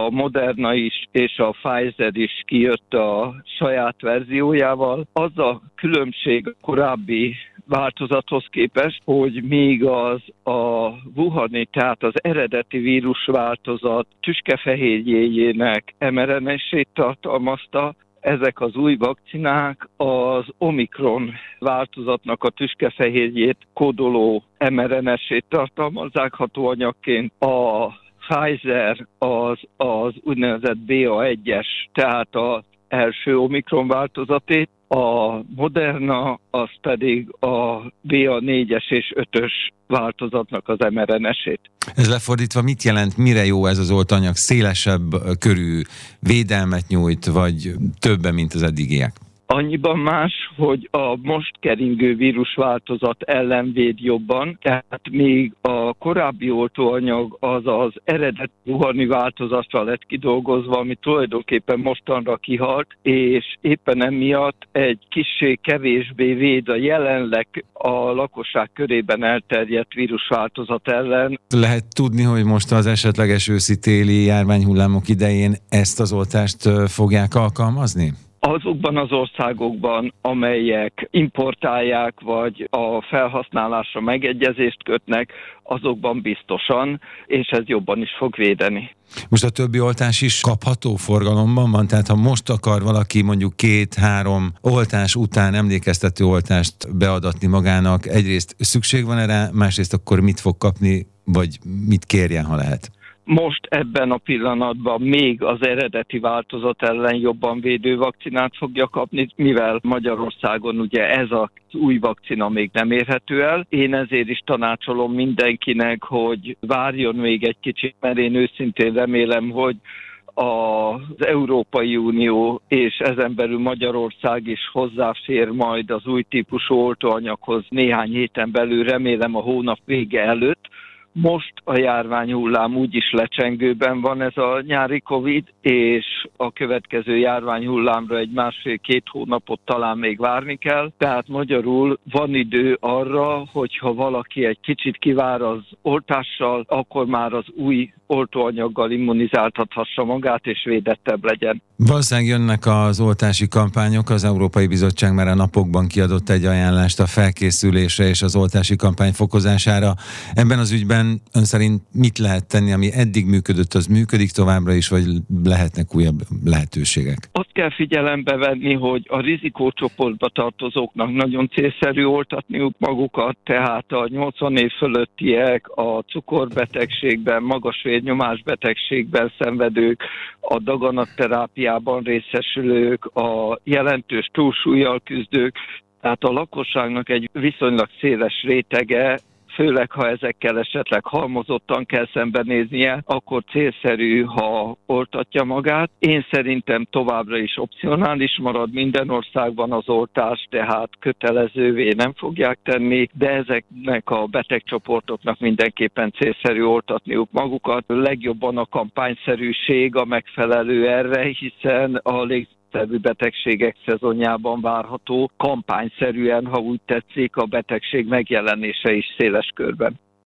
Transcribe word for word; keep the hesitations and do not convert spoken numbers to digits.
a Moderna is és a Pfizer is kijött a saját verziójával. Az a különbség a korábbi változathoz képest, hogy még az a Wuhani, tehát az eredeti vírusváltozat tüskefehérjéjének em er en es-ét tartalmazta, ezek az új vakcinák az Omikron változatnak a tüskefehérjét kódoló em er en es-ét tartalmazzák hatóanyagként. A Pfizer az, az úgynevezett bé á egyes, tehát az első Omikron változatét, a Moderna az pedig a bé á négyes és ötös változatnak az em er en es-ét. Ez lefordítva mit jelent, mire jó ez az oltanyag? Szélesebb körű védelmet nyújt, vagy többen, mint az eddigiek? Annyiban más, hogy a most keringő vírusváltozat ellen véd jobban, tehát még a korábbi oltóanyag az az eredeti Wuhani változatra lett kidolgozva, ami tulajdonképpen mostanra kihalt, és éppen emiatt egy kissé kevésbé véd a jelenleg a lakosság körében elterjedt vírusváltozat ellen. Lehet tudni, hogy most az esetleges őszi-téli járványhullámok idején ezt az oltást fogják alkalmazni? Azokban az országokban, amelyek importálják, vagy a felhasználásra megegyezést kötnek, azokban biztosan, és ez jobban is fog védeni. Most a többi oltás is kapható forgalomban van? Tehát ha most akar valaki mondjuk két-három oltás után emlékeztető oltást beadatni magának, egyrészt szükség van erre, másrészt akkor mit fog kapni, vagy mit kérjen, ha lehet? Most ebben a pillanatban még az eredeti változat ellen jobban védő vakcinát fogja kapni, mivel Magyarországon ugye ez az új vakcina még nem érhető el. Én ezért is tanácsolom mindenkinek, hogy várjon még egy kicsit, mert én őszintén remélem, hogy az Európai Unió és ezen belül Magyarország is hozzáfér majd az új típusú oltóanyaghoz néhány héten belül, remélem a hónap vége előtt. Most a járványhullám úgyis lecsengőben van, ez a nyári Covid, és a következő járványhullámra egy másfél-két hónapot talán még várni kell. Tehát magyarul van idő arra, hogyha valaki egy kicsit kivár az oltással, akkor már az új oltóanyaggal immunizáltathassa magát, és védettebb legyen. Valószínűleg jönnek az oltási kampányok, az Európai Bizottság már a napokban kiadott egy ajánlást a felkészülésre és az oltási kampány fokozására. Ebben az ügyben ön szerint mit lehet tenni, ami eddig működött, az működik továbbra is, vagy lehetnek újabb lehetőségek? Azt kell figyelembe venni, hogy a rizikócsoportba tartozóknak nagyon célszerű oltatniuk magukat, tehát a nyolcvan év fölöttiek, a cukorbetegségben, magas vérnyomásbetegségben szenvedők, a daganatterápiában részesülők, a jelentős túlsúllyal küzdők, tehát a lakosságnak egy viszonylag széles rétege, főleg ha ezekkel esetleg halmozottan kell szembenéznie, akkor célszerű, ha oltatja magát. Én szerintem továbbra is opcionális marad minden országban az oltás, tehát kötelezővé nem fogják tenni, de ezeknek a betegcsoportoknak mindenképpen célszerű oltatniuk magukat. Legjobban a kampányszerűség a megfelelő erre, hiszen a lég szerű betegségek szezonjában várható kampányszerűen, ha úgy tetszik, a betegség megjelenése is széles körben.